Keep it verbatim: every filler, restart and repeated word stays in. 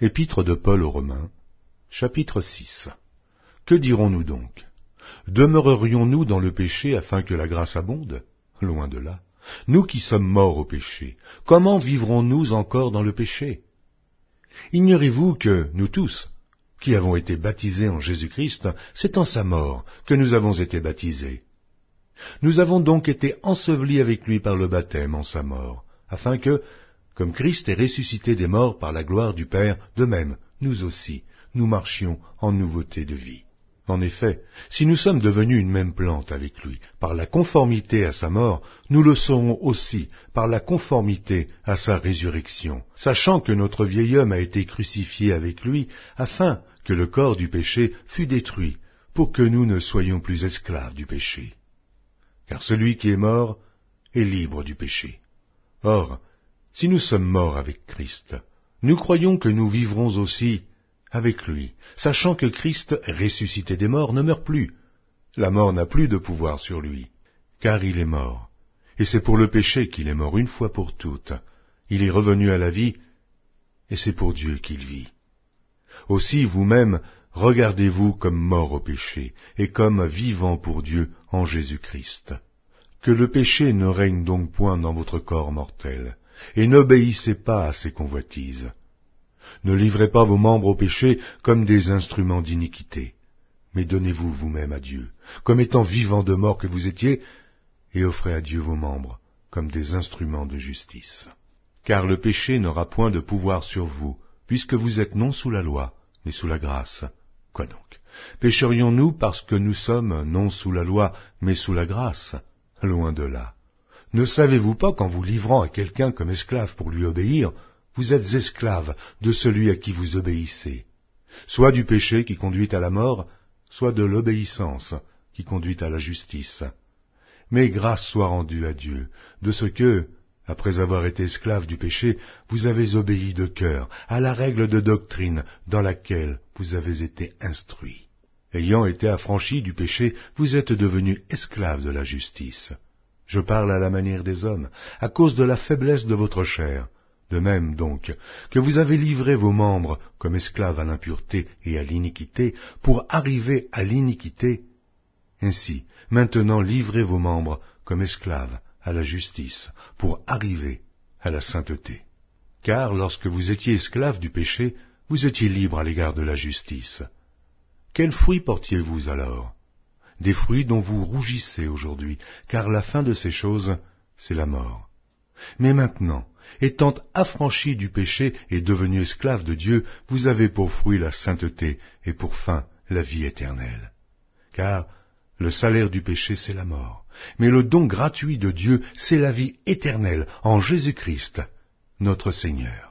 Épître de Paul aux Romains, chapitre six. Que dirons-nous donc? Demeurerions-nous dans le péché afin que la grâce abonde? Loin de là. Nous qui sommes morts au péché, comment vivrons-nous encore dans le péché? Ignorez-vous que nous tous, qui avons été baptisés en Jésus-Christ, c'est en sa mort que nous avons été baptisés. Nous avons donc été ensevelis avec lui par le baptême en sa mort, afin que, comme Christ est ressuscité des morts par la gloire du Père, de même, nous aussi, nous marchions en nouveauté de vie. En effet, si nous sommes devenus une même plante avec lui, par la conformité à sa mort, nous le serons aussi par la conformité à sa résurrection, sachant que notre vieil homme a été crucifié avec lui, afin que le corps du péché fût détruit, pour que nous ne soyons plus esclaves du péché. Car celui qui est mort est libre du péché. Or, si nous sommes morts avec Christ, nous croyons que nous vivrons aussi avec lui, sachant que Christ, ressuscité des morts, ne meurt plus. La mort n'a plus de pouvoir sur lui, car il est mort. Et c'est pour le péché qu'il est mort une fois pour toutes. Il est revenu à la vie, et c'est pour Dieu qu'il vit. Aussi vous-même, regardez-vous comme morts au péché, et comme vivants pour Dieu en Jésus-Christ. Que le péché ne règne donc point dans votre corps mortel, et n'obéissez pas à ses convoitises. Ne livrez pas vos membres au péché comme des instruments d'iniquité, mais donnez-vous vous-même à Dieu, comme étant vivants de mort que vous étiez, et offrez à Dieu vos membres comme des instruments de justice. Car le péché n'aura point de pouvoir sur vous, puisque vous êtes non sous la loi, mais sous la grâce. Quoi donc? Pécherions-nous parce que nous sommes non sous la loi, mais sous la grâce? Loin de là. Ne savez-vous pas qu'en vous livrant à quelqu'un comme esclave pour lui obéir, vous êtes esclaves de celui à qui vous obéissez, soit du péché qui conduit à la mort, soit de l'obéissance qui conduit à la justice. Mais grâce soit rendue à Dieu, de ce que, après avoir été esclaves du péché, vous avez obéi de cœur à la règle de doctrine dans laquelle vous avez été instruits. Ayant été affranchis du péché, vous êtes devenus esclaves de la justice. Je parle à la manière des hommes, à cause de la faiblesse de votre chair. De même donc que vous avez livré vos membres comme esclaves à l'impureté et à l'iniquité pour arriver à l'iniquité, ainsi maintenant livrez vos membres comme esclaves à la justice pour arriver à la sainteté. Car lorsque vous étiez esclaves du péché, vous étiez libres à l'égard de la justice. Quels fruits portiez-vous alors? Des fruits dont vous rougissez aujourd'hui, car la fin de ces choses, c'est la mort. Mais maintenant, étant affranchis du péché et devenus esclaves de Dieu, vous avez pour fruit la sainteté et pour fin la vie éternelle. Car le salaire du péché, c'est la mort, mais le don gratuit de Dieu, c'est la vie éternelle en Jésus-Christ, notre Seigneur.